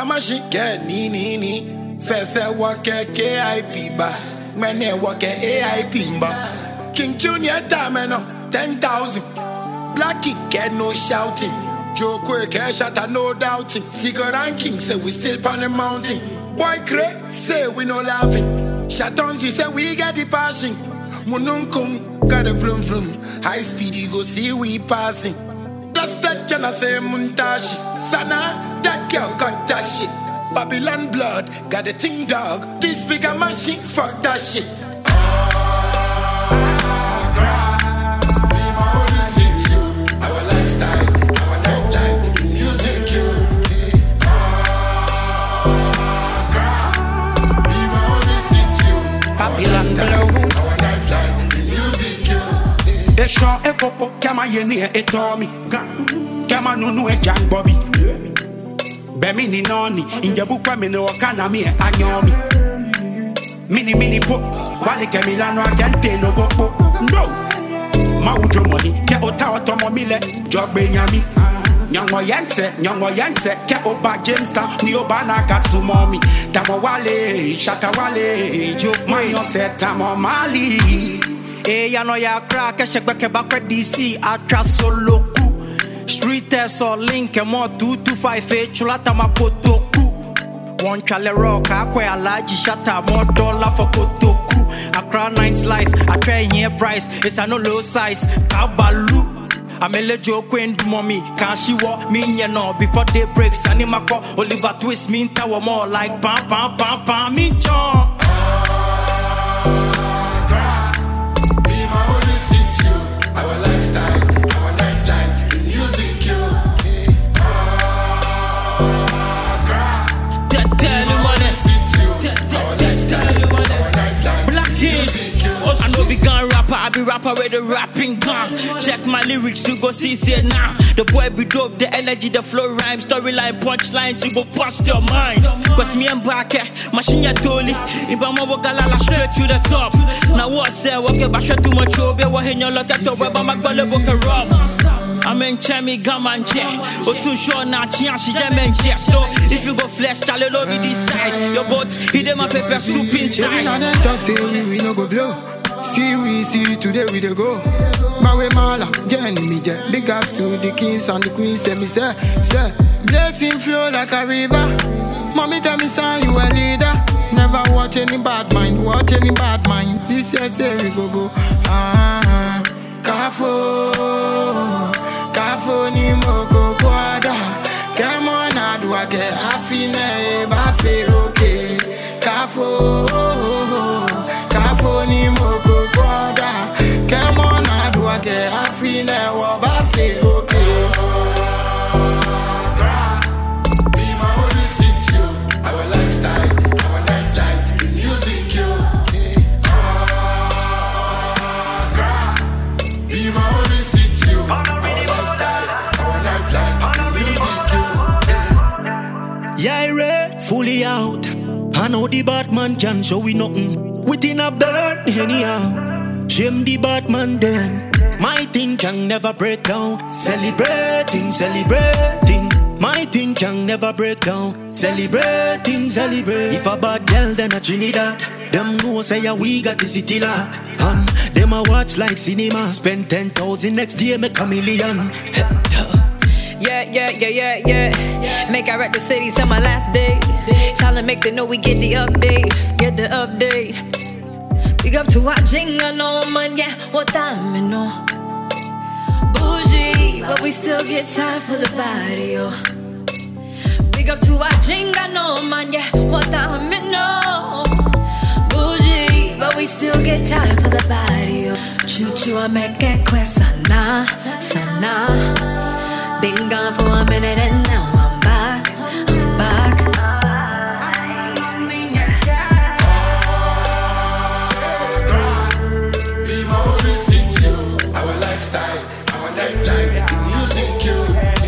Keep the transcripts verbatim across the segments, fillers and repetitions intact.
a machine, get ni ni ni. First I walk a K I P ba, when I walk a A I P ba. King Junior Tameno, ten thousand. Blackie get no shouting. Joe Quick, shot no doubting. Secret ranking say we still on the mountain. Boy Cray say we no laughing. Shatonzi say we got the passion. Mununkum got a vroom vroom. High speed you go see we passing. Just that chana say muntashi. Sana that girl got that shit. Babylon blood got a thing dog. This bigger machine fuck that shit. E show e popo, chiama yeni e tomi. Chiama nunu e John Bobby. Be mini noni, inje bukwa mini wakana mi e anyomi. Mini mini po, wale ke milano agente no gopo. No, ma ujo money, ke ota otomo mile, jogbe nyami. Nyangwa yense, nyangwa yense, ke oba Jamestown, ni oba nakasumomi. Tamo wale, shata wale, jo mayo se tamo mali. Eh, ya no ya crack, e shek beke bakwe D C, atra solo ku. Street test or link, e mo two two five eight, chulata makotoku. One chale rock, akwe alaji, shata more dollar for kotoku. Accra Nines life, I try here price, it's a no low size, kabalu. I'm a lejo queen mommy, can't she walk me, you know, before day breaks, animako, Oliver Twist, mean tower more like pam pam pam pam, me chon. I know be gun rapper, I be rapper with the rapping gun. Check my lyrics, you go see, say now. Nah. The boy be dope, the energy, the flow, rhyme, storyline, punchlines, you go bust your mind. Cause me and back, machine ya toli. Ibama wagalala straight to the top. Now what say, okay, basha too much obe, wa henyo lokato, weba magbale boka rob. I'm in Chemi Gaman Jet. Osu show na chia she jamen jet. So if you go flesh, chale lo be this side. Your boat, hit them a pepper soup inside. Now them talk say we we no go blow. See we see today we dey go. Mawe mala, Jenny me jet. Big ups to the kings and the queens. Say me say, say blessing flow like a river. Mommy tell me son you a leader. Never watch any bad mind, watch any bad mind. This year say we go go. Ah, Kafo, Kafo ni moko kwada. Come on, I do I get happy na ba fe okay. Kafo, Kafo ni moko kwada. Come on, I do I get happy na ba fe okay. Yeah, I read fully out. I know the Batman can show we nothing within a bird anyhow. Shame the Batman then. My thing can never break down. Celebrating, celebrating. My thing can never break down. Celebrating, celebrate. If a bad girl then a Trinidad. Them know say yeah, we got the city locked. And them a watch like cinema. Spend ten thousand next year make a million. Yeah, yeah, yeah, yeah, yeah. Make I wreck the city, on my last day. Tryna make them know we get the update. Get the update. Big up to our jingle, no man, yeah. What time, you know? Bougie, but we still get time for the body, yo. Big up to our jingle, no man, yeah. What time, you know? Bougie, but we still get time for the body, yo. Choo choo, I make it quick, sana, sana. Been gone for a minute and now I'm back, I'm back. Be more listen to our lifestyle, our nightlife, the music you.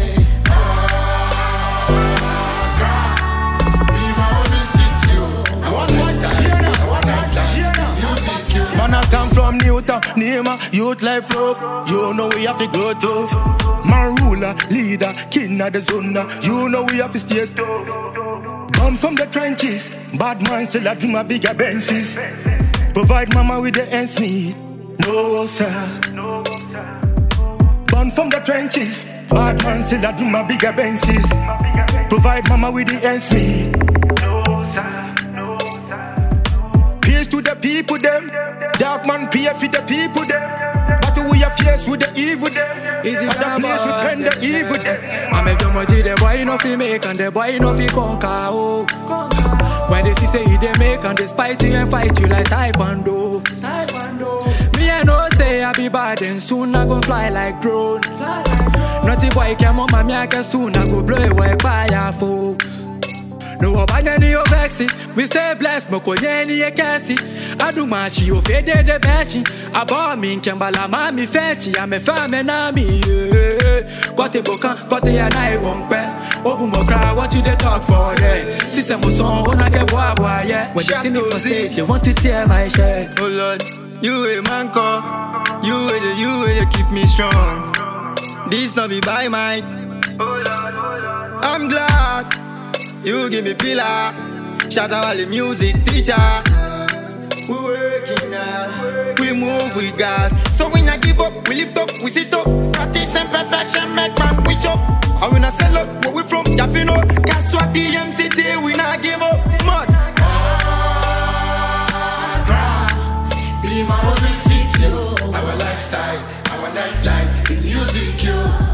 Be more listen to our lifestyle, our nightlife, the music you. Man, I come from Newtown, Nima, youth life love. You know we have to grow tough. Man ruler, leader, king of the zone. You know we have to stay tough. Born from the trenches, bad man still I do my bigger Benzes. Provide mama with the ends meet. No sir. Born from the trenches, bad man still I do my bigger Benzes. Provide mama with the ends meet. Peace to the people them. Dark man pray for the people them. But we are fierce with the evil them. Easy at the place we pen the evil them. I make the money, the boy no fi make and the boy no fi conquer. Oh. When they see say you they make and they spite you and fight you like Taekwondo. Taekwondo. Me I know say I be bad and soon I go fly like drone. Naughty boy come on me I can soon I go blow away fire for. No abanya ni ovexi, we stay blessed. Moko nyeni ye kasi. Adu machi o fede de bechi. Abo mi nkembala mami fechi. Ame fame na mi. Kote bokan, kote ya na e wongpe. Obu mokra, what you they talk for there? Sise mo son, ona ke boa boa yeah. When they see me for stage, they want to tear my shirt. Oh Lord, you a man call. You a the, you a the keep me strong. This not be by might. I'm glad. You give me pillar, shout out all the music teacher. We working hard, we move with God. So we not give up, we lift up, we sit up. Practice and perfection make man we chop. And we not sell up, where we from, Jafino. Guess what the M C T, we not give up. Mud. Be my only city, our lifestyle, our nightlife, the music, you.